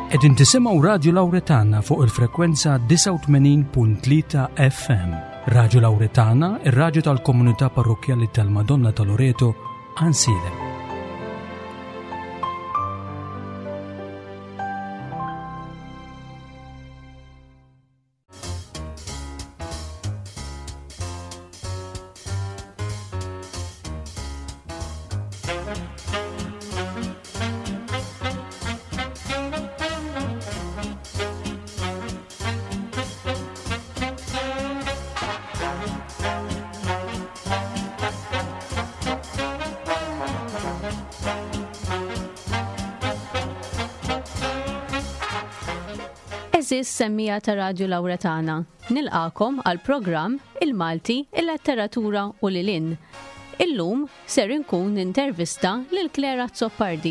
Qegħdin tisimgħu Radju Lawretana fuq il-frekwenza 89.3 FM. Radju Lawretana, ir-radju tal-Komunità Parrokjali tal-Madonna ta' Loreto, Ansilem. Eżis semmija ta' Radju Lawretana. Nilqakom għal programm Il-Malti, il-Letteratura u l-Ilin. Illum ser inkun intervista lil Klera Zoppardi.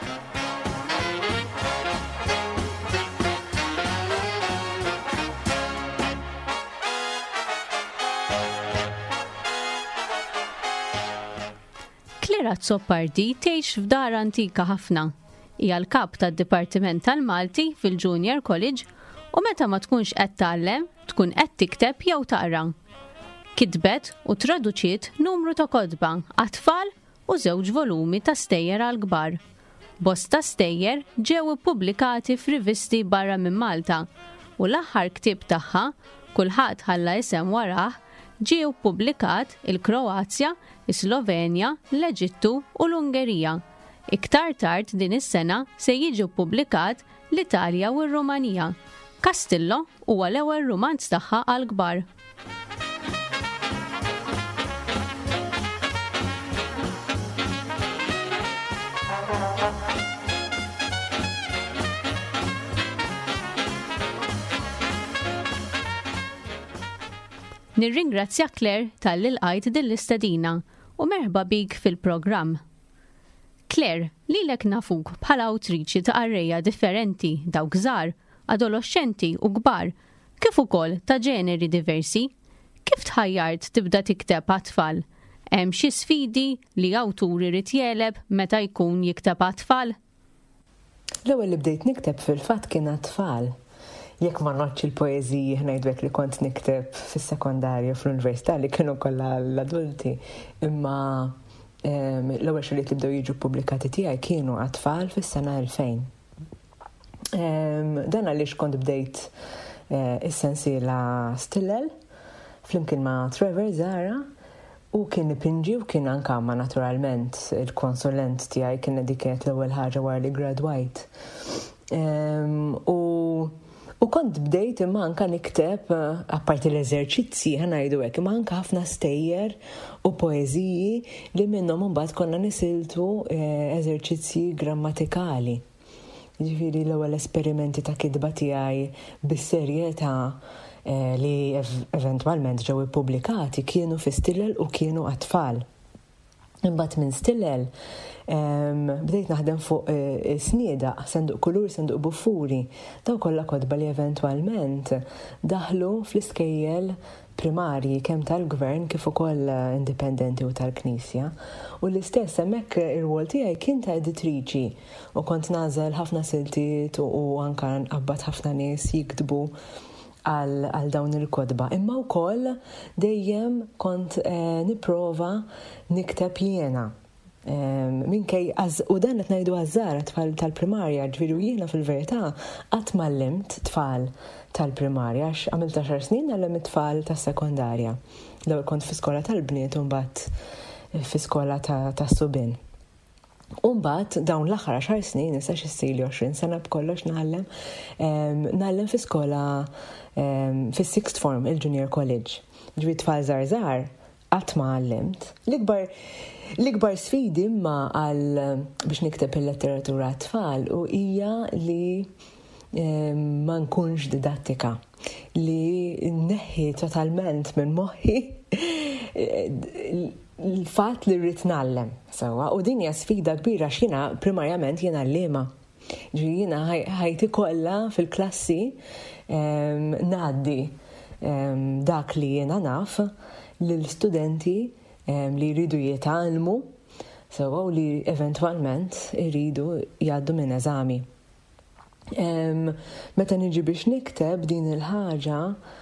Klera Zoppardi tgħix f'dar antika ħafna. Hija l-kap tad-Dipartiment tal-Malti fil-Junior College u meta ma tkunx qed tgħallem, tkun qed tikteb jew taqra. Kitbet u traduċiet numru ta' kotba għat-tfal u 2 volumi ta' stejjer għall-kbar. Bosta stejjer ġew ippubblikati f'rivisti barra minn Malta u l-aħħar ktieb tagħha, kulħadd ħalla isem warah, ġie ppubblikat il-Kroazja, is-Slovenja, l-Eġittu u l-Ungerija. Iktar tard din is-sena se jiġi ppubblikat l-Italja u r-Rumanija. Castillo huwa l-ewwel romanz tagħha għall-kbar. Nirringrazzja Claire tal-ilqajt din l-istedina u merħba bik fil-programm. Claire, lilek nafuk bħala awtriċi ta' arreja differenti dawk żgħar, adolescenti u kbar, kif ukoll ta' ġeneri diversi. Kif tħajjart tibda tikteb għat-tfal? Hemm xi sfidi li awtur irid jeleb meta jkun jikteb għat-tfal? L-ewwel li bdejt nikteb fil-fatt kien għat-tfal. Jekk ma notx il-poeżiji ngħidlek li kont nikteb fis-sekondarja fl-università li kienu kollha l-adulti, imma l-ewwel xogħlijiet li bdew jiġu pubblikati tiegħi kienu għat-tfal fis-sena 2000. Dan għaliex kont bdejt is-sensiela Stillel flimkien ma' Trevor Zara u kien ipinġi u kien anke ma' naturalment il-konsulent tiegħi kien dediket l-ewwel ħaġa wara li gradwajt. U kont bdejt imma anke nikteb apparti l-eżerċizzi ħanajdu hekk, imma anke ħafna stejjer u poeżiji li minnhom imbagħad konna nisiltu eżerċizzi grammatikali. Ġifieri l-ewwel esperimenti ta' kitba tiegħi bis-serjetà li eventwalment ġew ippubblikati kienu fi Stillel u kienu għat-tfal. Imbagħad minn Stillel bdejt naħdem fuq snieda, senduq kulur, senduq buffuri. Daw kollha kotba li eventwalment daħlu fl-iskejjel primarji kemm tal-gvern kif ukoll indipendenti u tal-Knisja. U l-istess hemmhekk ir-rwol tiegħi kien ta' editriċi u kont nażel ħafna siltiet u anke nqabbad ħafna nies jiktbu għal dawn il-kotba. Imma wkoll dejjem kont nipprova nikteb jiena. Minkej u dan qed ngħidu għaż-żgħar tfal tal-primarja, ġifieri jiena fil-verità qatt m'allimt tfal tal-primarja għax għamilt 10 snin għallem it-tfal tas-sekondarja. L-ewwel kont fi skola tal-bniet u mbagħad fi skola tas-subien. U mbagħad dawn l-aħħar 10 snin issa x'issirli 20 sena b'kollox nagħllem fi skola fis-sixth form il-Junior College. Ġifieri tfal żgħar qatt ma għallimt. L-ikbar sfidi imma biex nikteb il-letteratura għat-tfal u hija li ma nkunx didattika, li nneħħi totalment minn moħħi l-fatt li rrid nagħllem sewwa u din hija sfida kbira x'jiena primarjament jiena għalliema. Jiena ħajti kollha fil-klassi ngħaddi dak li jiena naf lill-studenti li jridu jitgħallmu sewwa u li eventwalment iridu jgħaddu minn eżami. Meta niġi biex nikteb din il-ħaġa,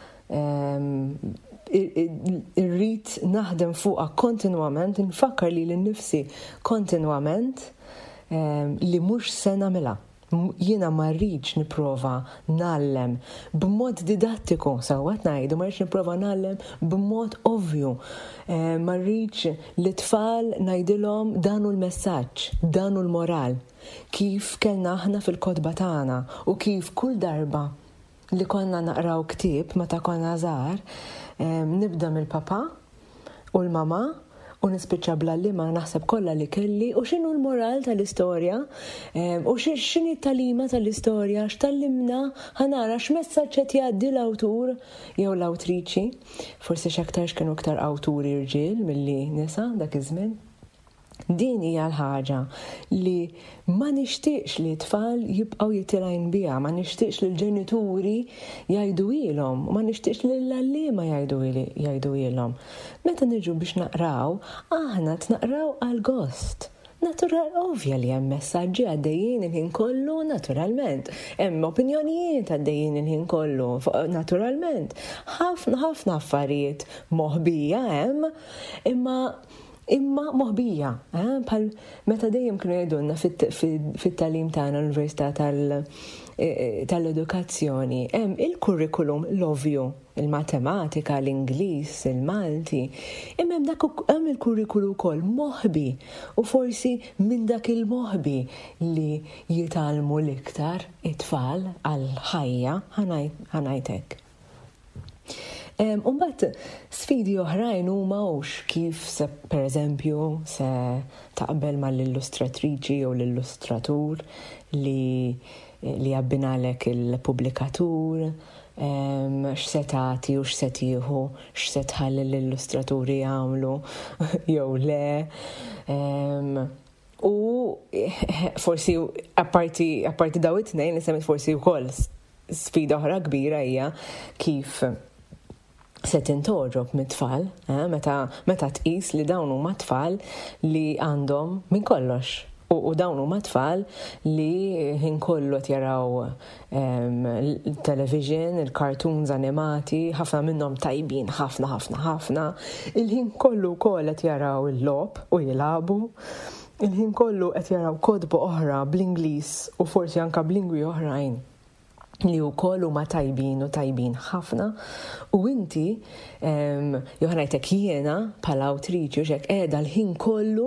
irrid naħdem fuqha kontinwament, nfakkar li l-nifsi kontinwament li mhux se nagħmilha. Jiena ma rridx nipprova nallem b'mod didattiku, sewwet ngħidu, ma rridx nipprova nallem b'mod ovvju. Ma rridx li tfal ngħidilhom dan hu l-messaġġ, dan hu l-moral, kif kellna aħna fil-kotba tagħna u kif kull darba li konna naqraw ktieb meta konna żgħar, nibda mill-papa u l-mama u nispiċċa bl-allima naħseb kollha li kelli u x'inhu l-moral tal-istorja u x'inhi t-talima tal-istorja, x'tallimna, ħanara x'messaġġ qed jgħaddi l-awtur jew l-awtriċi. Forsi x'aktarx kienu aktar awturi rġiel milli nisa dak iż-żmien. Din hija l-ħaġa li ma nixtieqx li t-tfal jibqgħu jitilgħin biha, ma nixtieqx li l-ġenituri jgħidu ilhom, ma nixtieqx li l-allima jgħidu ilhom. Meta niġu biex naqraw, aħna tnaqraw għal gost. Natural, ovvja li hemm messaġġi għaddejjin il-ħin kollu, naturalment. Hemm opinjonijiet għaddejjin il-ħin kollu, naturalment. Ħafna affarijiet moħbija hemm, imma moħbija, bħal meta dejjem kienu jgħidulna fit-tagħlim tagħna l-Università tal-Edukazzjoni, hemm il-kurrikulum l-ovvju, il-matematika, l-Ingliż, il-Malti, imma hemm il-kurrikulum ukoll moħbi u forsi minn dak il-moħbi li jitalmu l-iktar it-tfal għal-ħajja ħanajtek. Umbat, sfidi oħrajn huma kif se, per eżempju, se taqbel mal-illustratriċi jew l-illustratur li jabbinalek il-publikatur, x'se tagħti u x'se tieħu, x'se tħalli l-illustraturi jagħmlu jew le. U forsi apparti daw it-tnejn li semmit forsi wkoll sfida oħra kbira hija kif se tintoġob mit-tfal, meta tqis li dawn huma tfal li għandhom minn kollox. U dawn huma tfal li ħin kollu qed jaraw television, il-cartoons animati, ħafna minnhom tajbin, ħafna. Il-ħin kollu wkoll qed jaraw il-logħob u jilagħbu. Il-ħin kollu qed jaraw kodba oħra bl-Ingliż u forsi anke b'lingwi oħrajn li wkoll huma tajbin ħafna u inti jew ngħidlek jiena bħala awtriċi x'hekk qiegħda l-ħin kollu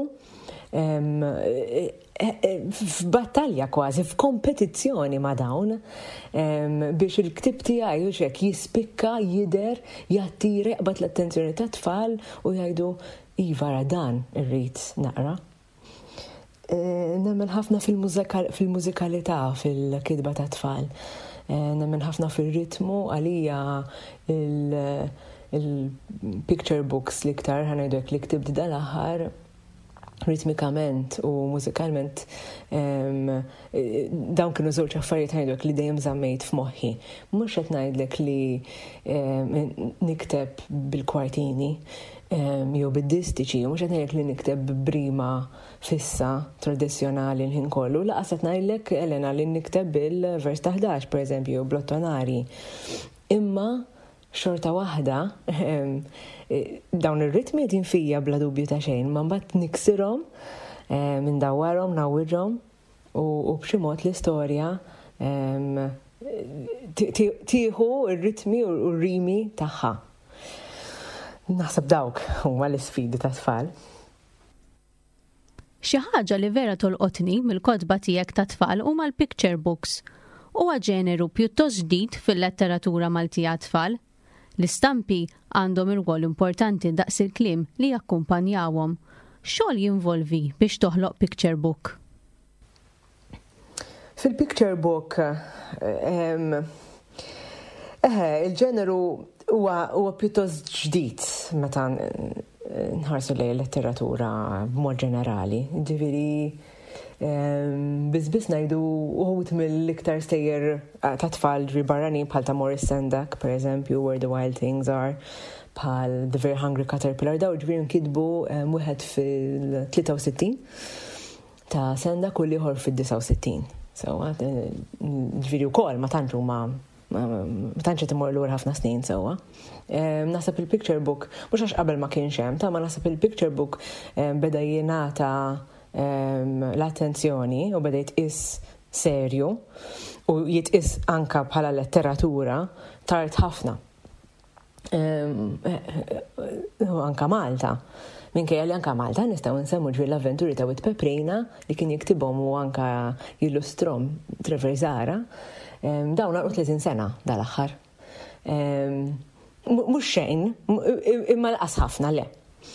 f'battalja kważi, f'kompetizzjoni ma' dawn biex il-ktib tiegħi x'hekk jispikka, jidher, jattira, jaqbad l-attenzjoni tat-tfal u jgħidu iva ra dan irrid naqra. Nemmen ħafna fil-mużikalità fil-kidba tat-tfal. Nemmen ħafna fil-ritmu għalija il-picture books li ktar ħanajdek li ktib dal-aħħar ritmikament u mużikalment dawn kienu żewġ affarijiet ħanajdek li dejjem żammejt f'moħħi. Mhux qed ngħidlek li nikteb bil-kwartini jew bid-distiċi, mhux qed ngħidlek li nikteb brima fissa tradizzjonali l-ħin kollu, laqas qed ngħidlek Elena li nikteb bil-vers ta' 11 pereżempju blottonari. Imma xorta waħda dawn ir-ritmi qed fija bla dubju ta' xejn, ma mbagħad niksirhom mindawwarhom, nawwirhom u b'xi mod l-istorja tieħu r-ritmi u r-rimi tagħha. Naħseb dawk huma l-isfidi ta' tfal. Xi ħaġa li vera tolqotni mill-kotba tiegħek ta' tfal huma l-picture books. Huwa ġeneru pjuttost ġdid fil-letteratura Maltija tfal. L-istampi għandhom ir-rwol importanti daqs il-kliem li jakkumpanjawhom. X'xogħol jinvolvi biex toħloq picture book? Fil-picture book il-ġeneru huwa pjuttost ġdid meta nħarsu lejn letteratura b'mod ġenerali. Ġifieri biss ngħidu uħud mill-iktar stejjer ta' tfal barranin bħal ta' Maurice Sendak, pereżempju, Where the Wild Things Are, bħal The Very Hungry Caterpillar, daw ġifieri nkitbu wieħed fil-63 ta' Sendak u ieħor fil-69. Sewwa, ġifieri wkoll ma tantx huma ma tantx qed imur lura ħafna snin sewwa. Naħseb il-picture book, mhux għax qabel ma kienx hemm, ma naħseb il-picture book beda jingħata l-attenzjoni u beda jitqis serju u jitqis anka bħala letteratura tard ħafna. Anka Malta. Minkejja li anka Malta nistgħu nsemmu ġifieri l-avventuri ta' Wit Peprina li kien jiktibhom u anka jillustrom Trevor Zara. Dawn għarqu 30 sena dal-aħħar. Mhux xejn, imma laqas ħafna le.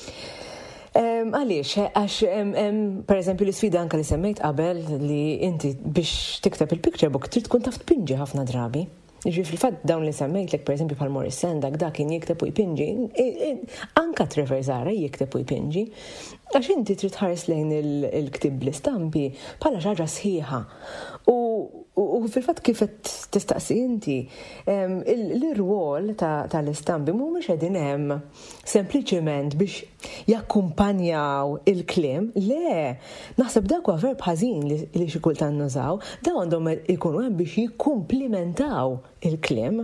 Għaliex, għax pereżempju l-isfida anke li semmejt qabel li inti biex tikteb il-picture book trid tkun taf tpinġi ħafna drabi. Ġifri fat dawn li semmejtlek pereżempju bħal Morris Sendak dak kien jikteb u jpinġi, anka Trevor Zara jikteb u jpinġi, għax inti trid tħares lejn il-ktib l-istampi bħala xi ħaġa sħiħa. U fil-fatt kif qed tistaqsi inti, l-irwol tal-istampi mhumiex qegħdin hemm sempliċement biex jakkumpanjaw il-kliem, le, naħseb dak huwa verb ħażin li xi kultant nużaw, dawn għandhom ikunu hemm biex jikkumplimentaw il-kliem.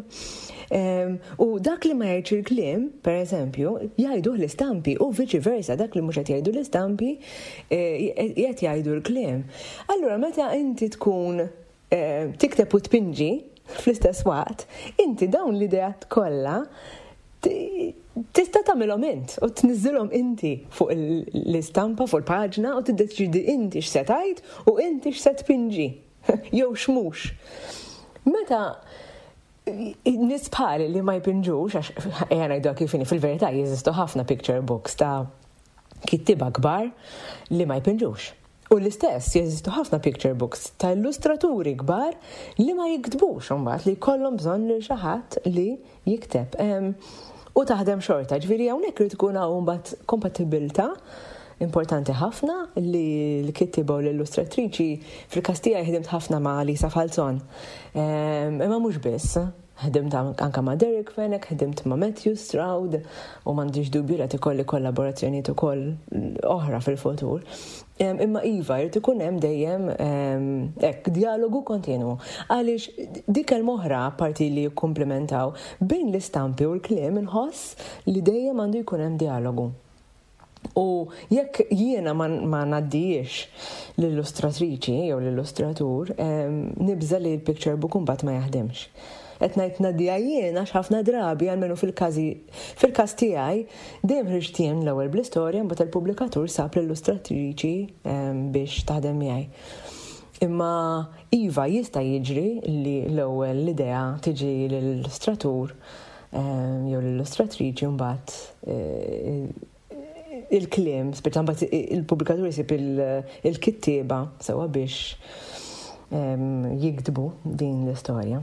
U dak li ma jgħidx il-kliem, pereżempju, jgħidu l-istampi u viċi versa, dak li mhux qed jgħidu l-istampi qed jgħidu l-kliem. Allura meta inti tkun tikteb u tpinġi fl-istess waqt, inti dawn l-idejat kollha tista' tagħmilhom int u tniżilhom inti fuq l-istampa fuq il-paġna u tiddeċidi inti x'se tgħid u inti x'se tpinġi jew x'mhux. Meta nies bħali li ma jpinġux, għax ngħidu kif fil-verità jeżistu ħafna picture books ta' kittiba kbar li ma jpinġux. U l-istess jeżistu ħafna picture books ta' illustraturi kbar li ma jiktbux imbagħad li jkollhom bżonn lil xi ħadd li jikteb. U taħdem xorta, ġifieri hawnhekk irid tkun hawn mbagħad kompatibilità importanti ħafna li l-kittiba u l-illustratriċi fil-każ tiegħi ħdimt ħafna ma' Lisa Falzon. Imma mhux biss. ħdimt anka ma' Derek Fenech, ħdimt ma' Matthew Stroud u m'għandix dubju li ikolli kollaborazzjonijiet ukoll oħra fil-futur. Imma iva, jrid ikun hemm dejjem dialogu kontinwu. Għaliex dik l-oħra parti li jikkumplementaw bejn l-istampi u l-kliem inħoss li dejjem għandu jkun hemm dialogu. U jekk jiena ma ngħaddihiex l-illustratriċi jew l-illustratur, nibża li l-picture book imbagħad ma jaħdimx. Qed ngħid ngħaddija jiena x'ħafna drabi għalmenu fil-każ tiegħi dejjem ħriġt jien l-ewwel bl-istorja mbagħad il-pubblikatur sab l-illustratriċi biex taħdem miegħi. Imma iva jista' jiġri li l-ewwel l-idea tiġi lill-illustratur jew l-illustratriċi mbagħad il-kliem, speċjalment il-pubblikatur jsib il-kittieba sewwa biex jiktbu din l-istorja.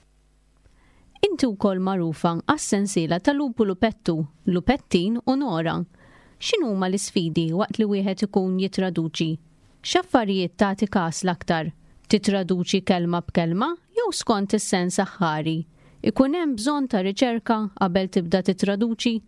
Inti wkoll magħrufa għas-sensiela ta' Lupu Lupettu, Lupettin u Nora. X'inhuma l-isfidi waqt li wieħed ikun jitraduċi? X'affarijiet tagħti każ l-aktar? Titraduċi kelma b'kelma jew skont is-sens aħħari? Ikun hemm bżonn ta' riċerka qabel tibda titraduċi?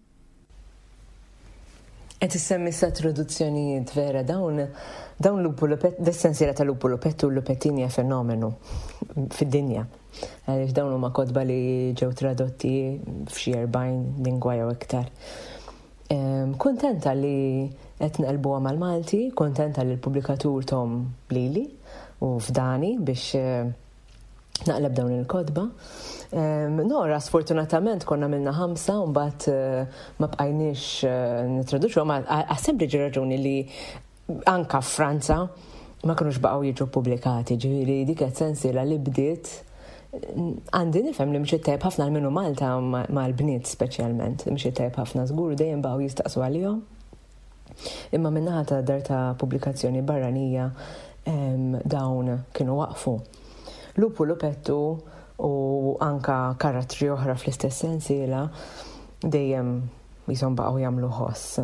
Qed issemmi sa traduzzjonijiet vera dawn Lupu Lupettu, d-sensiela ta' Lupu Lupettu u Lupettin hija fenomenu fid-dinja. Għaliex dawn huma kotba li ġew tradotti f'xi 40 lingwa jew iktar. Kuntenta li qed nqelbuha mal-Malti, kuntenta li l-pubblikatur Tom Lili u f'Dani biex naqleb dawn il-kotba. Nora, sfortunatament konna minna 5 u mbagħad ma bqajniex nitraduċu għal sempliċi raġuni li anka f'Franza ma kinux baqgħu jiġu pubblikati, ġifieri dik qed sensiela li bdiet għandi nifhem li mxiet tajjeb ħafna minnu Malta mal-bniet speċjalment, mxiet tajjeb ħafna żgur dejjem baqgħu jistaqsu għalihom. Imma minnaħa ta' dar ta' pubblikazzjoni barranija dawn kienu waqfu. Lupu Lupettu u anka karattri oħra fl-istess sensiela dejjem jisom baqgħu jagħmlu ħoss.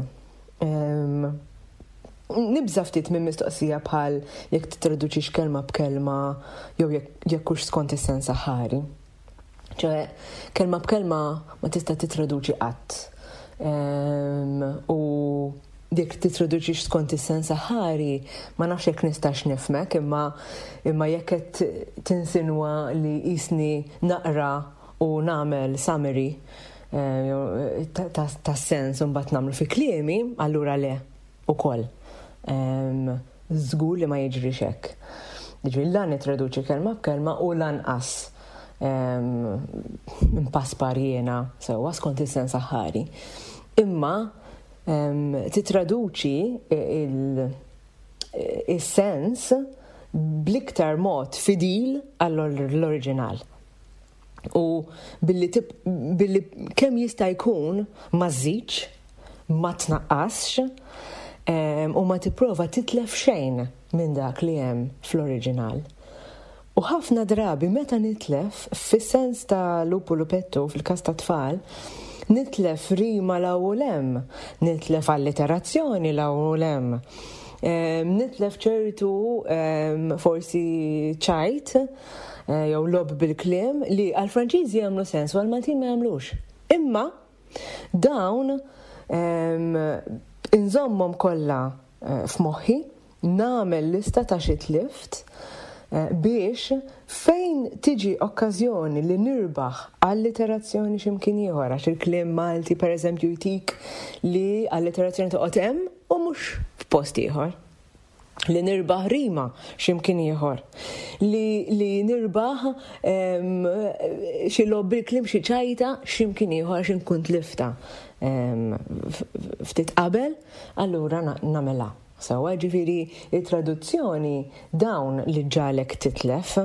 Nibża ftit minn mistoqsija bħal jekk titraduċix kelma b'kelma jew jekk hux skont is-sens aħħari. ċe kelma b'kelma ma tista' titraduċi qatt. U dik titraduċix skont is-sens aħari, ma nafx jekk nistax nifmek, imma jekk qed tinsinwa li jisni naqra u nagħmel summary tas-sens u mbagħad nagħmlu fi kliemi, allura le ukoll. Żgur li ma jiġrix hekk. Jiġri lan nitraduċi kelma b'kelma u lanqas impaspar jiena sewwa skont is-sens aħari. Imma titraduċi il-sens bl-iktar mod fidil għall-oriġinal. U billi kemm jista' jkun ma żżidx, ma tnaqqasx, u ma tipprova titlef xejn minn dak li hemm fl-oriġinal. U ħafna drabi meta nitlef fis-sens ta' lupu lupetto fil-każ ta' tfal, nitlef rima l-ewwel hemm, nitlef allitterazzjoni l-ewwel hemm, nitlef ċertu forsi ċajt jew lob bil-kliem li għall-Franċiżi jagħmlu sens u għall-Maltin ma jagħmlux. Imma dawn inżommhom kollha f'moħħi, nagħmel lista ta' xi tlift biex fejn tiġi okkażjoni li nirbaħ alliterazzjoni x'imkien ieħor għax il-kliem Malti pereżempju jtik li alliterazzjoni toqgħod hemm u mhux f'post ieħor. Li nirbaħ rima x'imkien ieħor. Li nirbaħ xi lob bil-kliem xi ċajta x'imkien ieħor għax inkun tlifta ftit qabel, allura nagħmilha. Sewwa ġifieri it-traduzzjoni dawn li ġalek titlef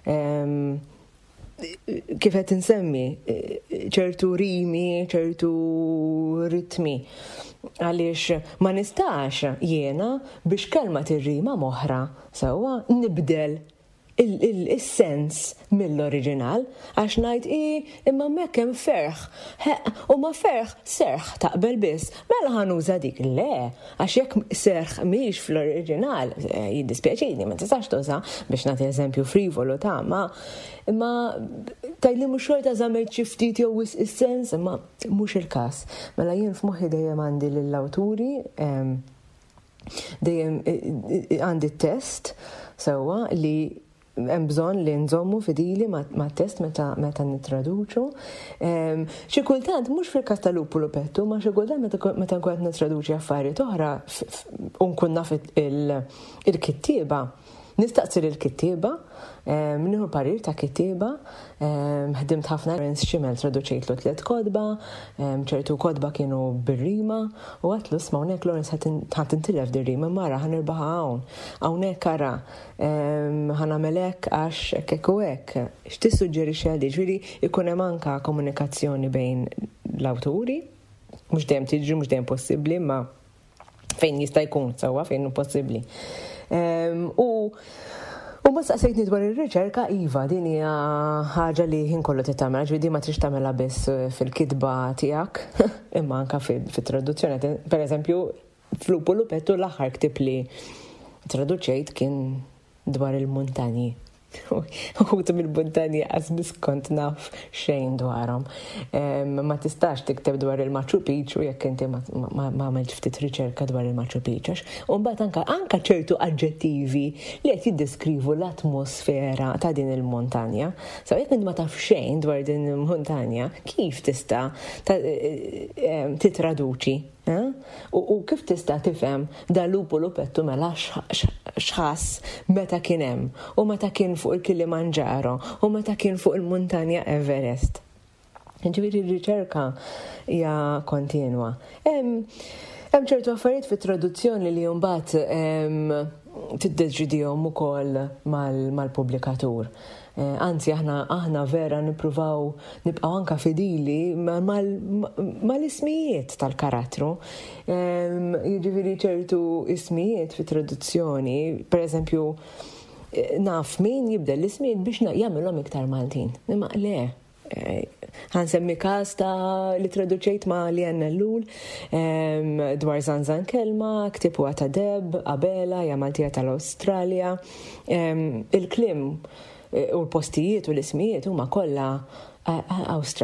kif qed insemmi ċertu rimi, ċertu ritmi. Għaliex ma nistax jiena biex kelma tirrima moħra sewwa nibdel il-sens mill-oriġinal għax ngħid imma hemmhekk hemm ferħ u ma ferħ serħ taqbel biss mela ħanuża dik le għax jekk serħ mhix fl-oriġinal jiddispjaċini ma tistax tuża biex nagħti eżempju frivolu ta' imma tajli mhux xorta żammejt xi ftit jew is-sens imma mhux il-każ. Mela jien f'moħħi dejjem għandi lill-awturi dejjem għandi t-test sewwa li hemm bżonn li nżommu fidili ma' test meta nittraduċu. Xi kultant mhux fil-każ ta' lupu lupetto, ma xi kultant meta nkun qed nittraduċi affarijiet oħra u nkun naf il-kittieba. Nistaqsi lill-kittieba, nieħu parir ta' kittieba, ħdimt ħafna x'imel traduċejtlu 3 kodba, ċertu kodba kienu bir-rima u għatlu isma' hawnhekk Lawrence ħadd intilef dir-rima mara ħanirbaħha hawn. Hawnhekk ara ħanagħmel hekk għax hekk u hekk. X'tissuġġerixxi għal ġifieri ikun hemm anke komunikazzjoni bejn l-awturi, mhux dejjem tiġri, mhux dejjem possibbli, ma fejn jista' jkun sewwa fejn hu possibbli. U ma staqsejtni dwar ir-riċerka iva din hija ħaġa li ħin kollu titagħmel, ġifieri ma trix tagħmilha biss fil-kitba tiegħek, imma anke fit-traduzzjoni. Pereżempju, f'Lupu Lupetto l-aħħar ktib li traduċejt kien dwar il-muntanji. Uħutu mill-muntanji għazbis kont naf xejn dwarhom. Ma tistax tikteb dwar il-Machu Picchu jekk inti ma għamilx ftit riċerka dwar il-Machu Picchu. U mbagħad anke ċertu aġġettivi li qed jiddeskrivu l-atmosfera ta' din il-montanja. Saw jekk inti ma taf xejn dwar din il-montanja, kif tista' titraduċi? U kif tista' tifhem da Lupu Lupetto mela x'ħass meta kien hemm u meta kien fuq il-Kilimanġaro u meta kien fuq il-Muntanja Everest. Ġifieri r-riċerka hija kontinwa. Hemm ċertu affarijiet fit-traduzzjoni li mbagħad tiddeċidihom ukoll mal-pubblikatur. Anzi, aħna vera nippruvaw nibqgħu anke fidili mal-ismijiet tal-karattru. Jiġifieri ċertu ismijiet fit-traduzzjoni, pereżempju, naf min jibdel l-ismijiet biex jagħmilhom iktar Maltin. Imma le. Ħansemmi każ ta' li traduċejt ma' Lianna Llul dwar Zanzan kelma, ktib ta' Deb, Abela, hija Maltija tal-Awstralja. Il-klim u l-postijiet u l-ismijiet huma kollha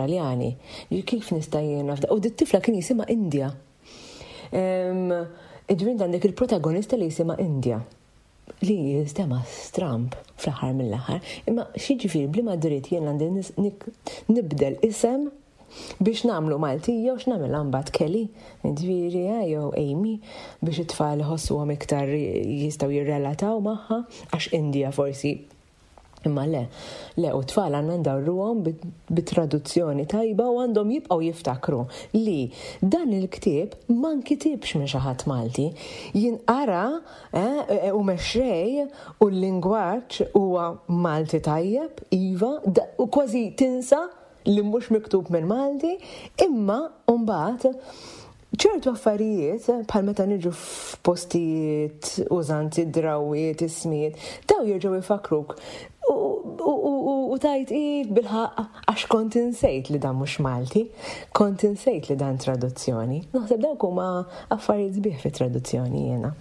Awstraljani. Kif nista' jiena u dit-tifla kien jisimha Indja. Ġifieri għandek il-protagonista li jisimha India li jistema Trump fl-aħħar mill-aħħar, imma xi ġifieri bliema dritt jien għandi nibdel isem biex nagħmlu Maltija u x'nagħmilha mbagħad Kelly, ġifieri jew Amy biex it-tfal iħossuhom iktar jistgħu jirrelataw magħha għax India forsi. Imma le, u tfal għandna ndawruhom bit-traduzzjoni tajba u għandhom jibqgħu jiftakru li dan il-ktieb ma nkitibx minn xi ħadd Malti, jinqara u mexxej u l-lingwaġġ huwa Malti tajjeb, iva, u kważi tinsa li mhux miktub minn Malti, imma mbagħad ċertu affarijiet, bħal meta niġu f'postijiet użanti, drawiet, ismijiet, daw jerġgħu jifakruk u tajt bil-ħaq għax kont insejt li dan mhux Malti, kont insejt li dan traduzzjoni. Naħseb dawk huma affarijiet sbieħ fit-traduzzjoni jiena.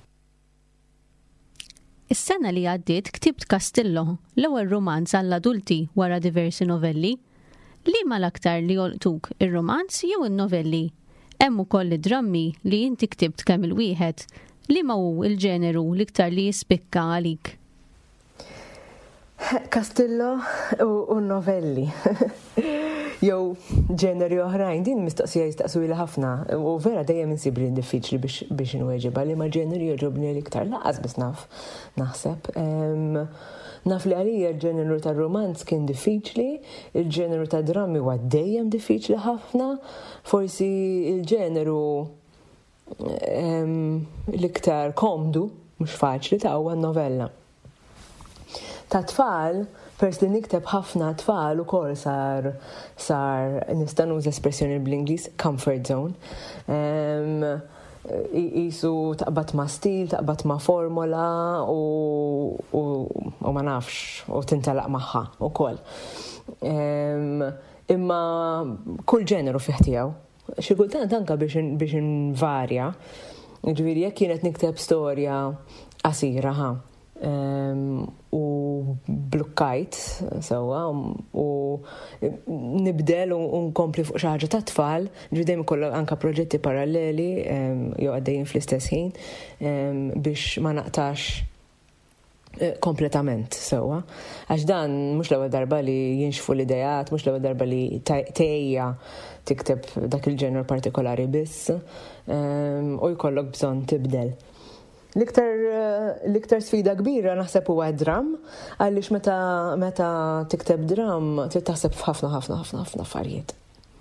Is-sena li għaddiet ktibt Castillo, l-ewwel romanz għall-adulti wara diversi novelli. Liema l-aktar li jolqtuk ir-romanz jew in-novelli? Hemm ukoll id-drammi li inti ktibt kemm il-wieħed. Liema hu il-ġeneru l-iktar li jispikka għalik? Castillo u novelli. Jew ġeneri oħrajn, din mistoqsija jistaqsu li ħafna u vera dejjem insibli diffiċli biex inweġiba li ma ġeneri jogħġobni l-iktar laqas biss naħseb. Naf li għalija il-ġeneru ta' romanz kien diffiċli, il-ġeneru ta' drammi huwa dejjem diffiċli ħafna, forsi il-ġeneru l-iktar komdu, mhux faċli ta' huwa novella. Ta' tfal, pers li nikteb ħafna tfal ukoll sar nista' nuża espressjoni bl-Ingliż comfort zone. Isu taqbad ma' stil, taqbad ma' formola u ma nafx u tintalaq magħha ukoll. Imma kull ġeneru fih tiegħu. Xi kultant anke biex invarja. Ġifieri jekk kienet nikteb storja qasira u blukkajt sewwa u nibdel u nkompli fuq xi ħaġa ta' tfal, ġidejjem ikollok anke proġetti paralleli jew għaddejjin fl-istess ħin biex ma naqtax kompletament sewwa. Għax dan mhux l-ewwel darba li jinxfu l-idejat, mhux l-ewwel darba li tgħejja tikteb dak il-ġenru partikolari biss u jkollok bżonn tibdel. L-iktar sfida kbira naħseb huwa dram, għaliex meta tikteb dram trid taħseb f'ħafna affarijiet.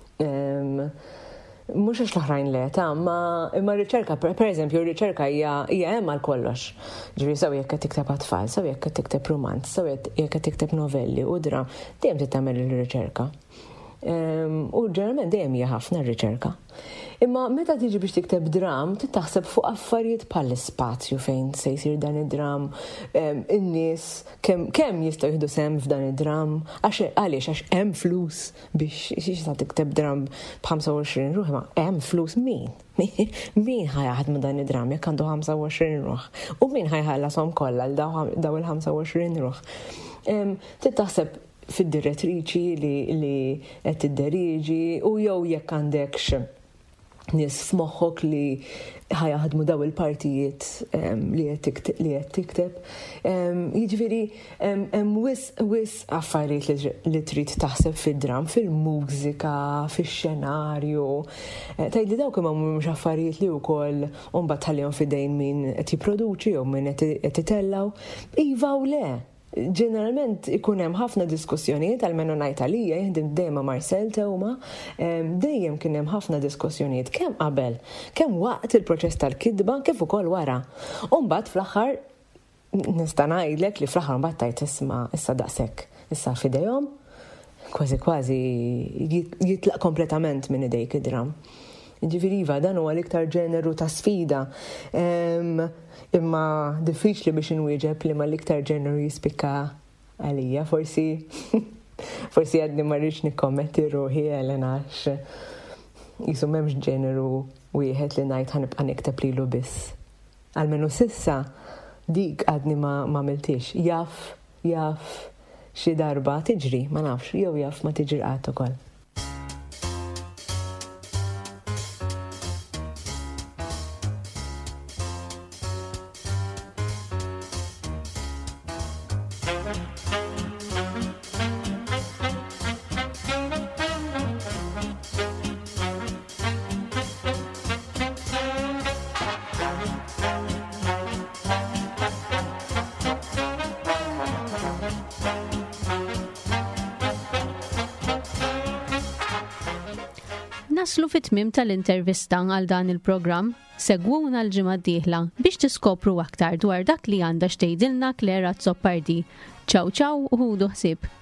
Mhux għax l-oħrajn le, imma r-riċerka, pereżempju, r-riċerka hija hemm għal kollox. Ġifieri sew jekk qed tikteb għat-tfal, sew jekk qed tikteb romanz, sew jekk qed tikteb novelli u dram, dejjem trid tagħmel ir-riċerka. U ġeneralment dejjem hija ħafna r-riċerka. Imma meta tiġi biex tikteb dram, titaħseb fuq affarijiet bħall-ispazju fejn se jsir dan id-dram, in-nies kemm jistgħu jieħdu sehem f'dan id-dram, għaliex hemm flus biex tista' tikteb dram b'25 ruħ, ma hemm flus min ħajjaħdem dan id-dram jekk għandu 25 ruħ u min ħajħallasom kollha daw il-25 ruħ. Titaħseb fid-direttriċi li qed tiddiriġi u jew jekk għandekx nies f'moħħok li ħajaħdmu daw il-partijiet li qed tikteb. Jiġifieri hemm wis affarijiet li trid taħseb fid-dram, fil-mużika, fix-xenarju. Tgħidli dawk imma mhumiex affarijiet li wkoll mbagħad tħallihom f'idejn min qed jipproduċi jew min qed itellgħu. Iva u le. Ġeneralment ikun hemm ħafna diskussjonijiet għal-menu ngħid għalija jieħdim dejjem Marcel Tewma, dejjem kien hemm ħafna diskussjonijiet kemm qabel, kemm waqt il-proċess tal-kitba kif ukoll wara. U mbagħad fl-aħħar nista' ngħidlek li fl-aħħar mbagħad tajt isma' issa daqshekk, issa f'idejhom kważi jitlaq kompletament minn idejk id-dram. Ġifieri iva dan huwa l-iktar ġeneru ta' sfida. Imma diffiċli biex inwieġeb li ma l-iktar ġeneru jispikka għalija, forsi għadni ma rridx nikkommetti ruħi għax jisu m'hemmx ġeneru wieħed li ngħid ħanibqa' nikteb lilu biss. Almenu sissa dik għadni ma għamiltix. Jaf xi darba tiġri, ma nafx, jew jaf ma tiġri qatt ukoll. Naslu fit-tmiem tal-intervista għal dan il-programm, segwuna l-ġimgħa d-dieħla biex tiskopru aktar dwar dak li għandha xtejdilna Klera Zoppardi. Ċaw ċaw u ħudu ħsieb.